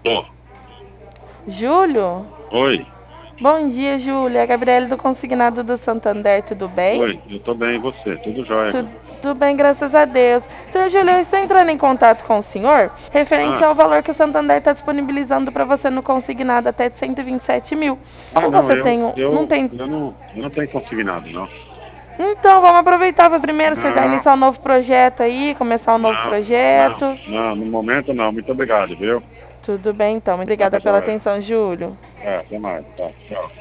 Tô. Júlio? Oi, Bom dia, Júlio. É a Gabriele do Consignado do Santander, tudo bem? oi, eu tô bem, e você? Tudo jóia? Tudo bem, graças a Deus. Então, Júlio, eu estou entrando em contato com o senhor referente Ah, ao valor que o Santander está disponibilizando para você no consignado até de 127 mil. Como não, você tem não tem. eu não tenho consignado, não. Então, vamos aproveitar para primeiro você já Não, iniciar um novo projeto aí, começar um novo projeto. no momento não. Muito obrigado, viu? Tudo bem, então. Tá Obrigada pela jóia. atenção, Júlio. Até mais, tá, tchau.